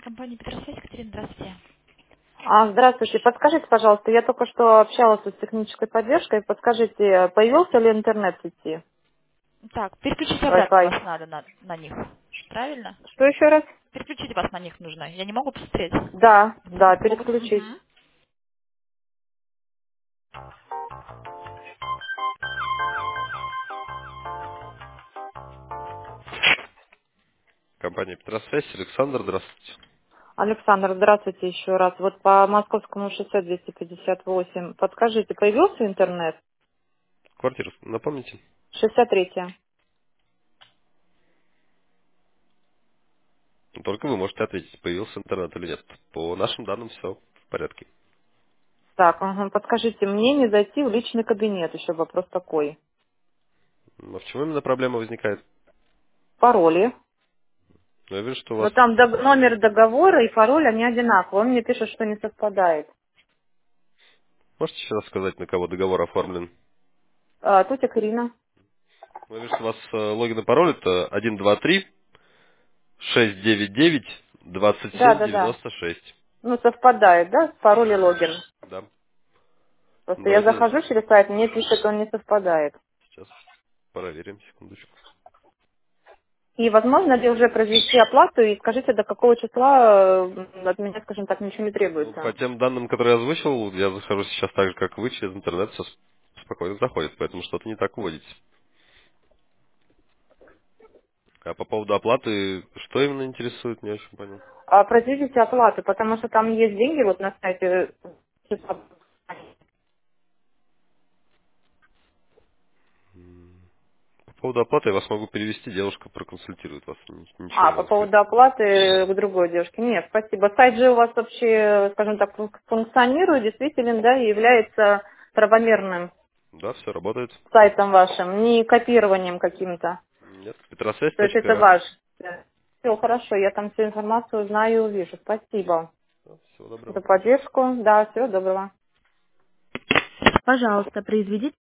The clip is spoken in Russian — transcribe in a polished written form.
Компания Петросвязь, Екатерина, здравствуйте. Здравствуйте. Подскажите, пожалуйста, я только что общалась с технической поддержкой. Подскажите, появился ли интернет в сети Так, переключить обратно Wi-Fi? вас надо на них. Правильно? Что еще раз? Переключить вас на них нужно. Я не могу посмотреть. Да, да, Могут. переключить. Мгм. Компания Петросвязь, Александр, здравствуйте. Александр, здравствуйте еще раз. Вот по Московскому шоссе 258. Подскажите, появился интернет? Квартиру напомните. 63-я. Только вы можете ответить, появился интернет или нет. По нашим данным все в порядке. Так, подскажите, мне не зайти в личный кабинет, еще вопрос такой. Но в чем именно проблема возникает? Пароли. Ну, я вижу, что у Но вас... там номер договора и пароль, они одинаковые. Он мне пишет, что не совпадает. Можете еще раз сказать, на кого договор оформлен? Тутик Ирина. Ну, я вижу, что у вас логин и пароль это 123 699 Да, 27 да, да. 96. Ну, совпадает, да, с пароль и логин. Да. Просто я Давайте захожу через сайт, мне пишет, он не совпадает. сейчас проверим, секундочку. И возможно ли уже произвести оплату, и скажите, до какого числа от меня, скажем так, ничего не Ну, по требуется? тем данным, которые я озвучил, я захожу сейчас так же, как вы, через интернет, все спокойно заходит, поэтому что-то не так вводите. А по поводу оплаты, что именно интересует, не очень понял. Произведите оплату, потому что там есть деньги вот на сайте. По поводу оплаты я вас могу перевести, девушка проконсультирует вас, ничего не По могу сказать. поводу оплаты к другой девушке. Нет, спасибо. Сайт же у вас вообще, скажем так, функционирует, действительно, да, и является правомерным Да, все работает. сайтом вашим, не копированием каким-то. Нет, То есть это петросвязь.рф. ваш. Все хорошо, я там всю информацию знаю и увижу. Спасибо Всего доброго. за поддержку. Да, всего доброго. Пожалуйста, произведите